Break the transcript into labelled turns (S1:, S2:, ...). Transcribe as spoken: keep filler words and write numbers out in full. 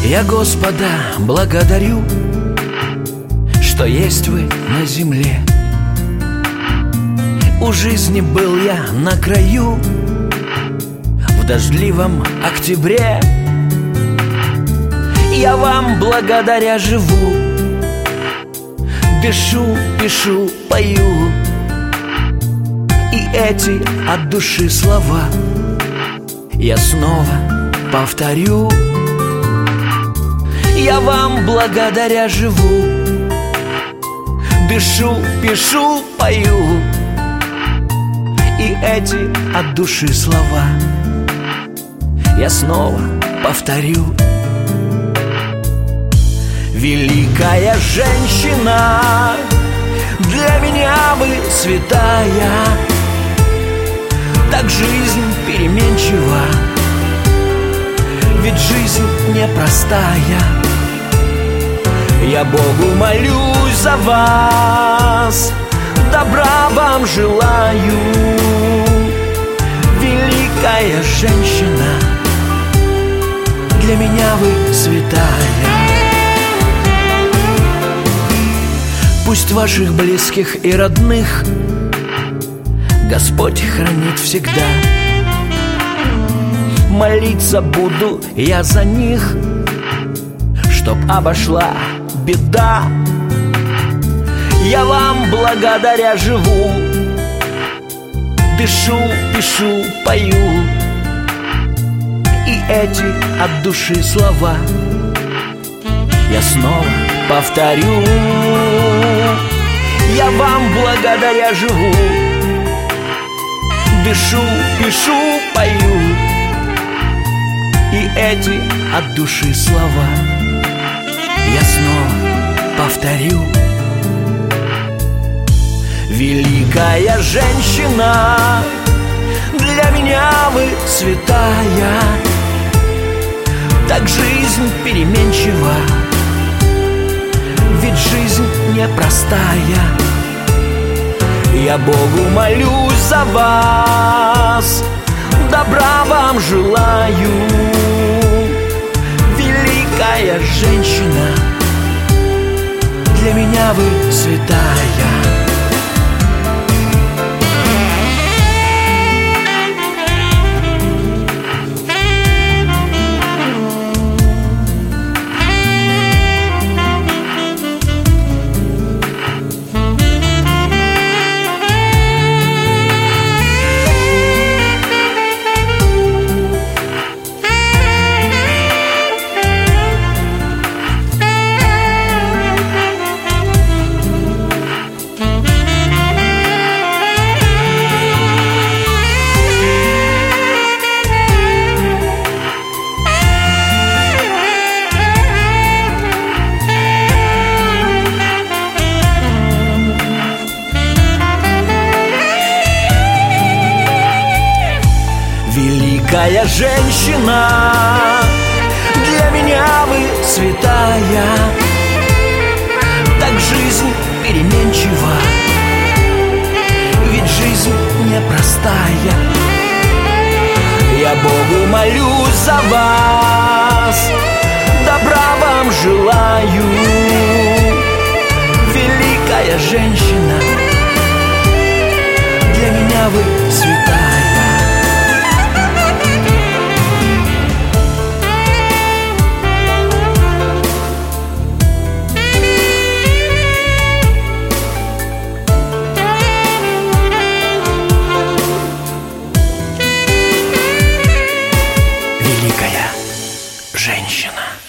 S1: Я Господа благодарю, что есть вы на земле. У жизни был я на краю в дождливом октябре. Я вам благодаря живу, дышу, пишу, пою. И эти от души слова я снова повторю. Я вам благодаря живу, дышу, пишу, пою. И эти от души слова я снова повторю. Великая женщина, для меня вы святая. Так жизнь переменчива, ведь жизнь непростая. Я Богу молюсь за вас, добра вам желаю. Великая женщина, для меня вы святая. Пусть ваших близких и родных Господь хранит всегда. Молиться буду я за них, чтоб обошла беда. Я вам благодаря живу, дышу, пишу, пою. И эти от души слова я снова повторю. Я вам благодаря живу, дышу, пишу, пою. И эти от души слова я снова повторю. Великая женщина, для меня вы святая. Так жизнь переменчива, ведь жизнь непростая. Я Богу молюсь за вас, добра вам желаю. Великая женщина, для меня вы святая. Великая женщина, для меня вы святая. Так жизнь переменчива, ведь жизнь непростая. Я Богу молюсь за вас, добра вам желаю. Великая женщина, для меня вы святая. Великая женщина.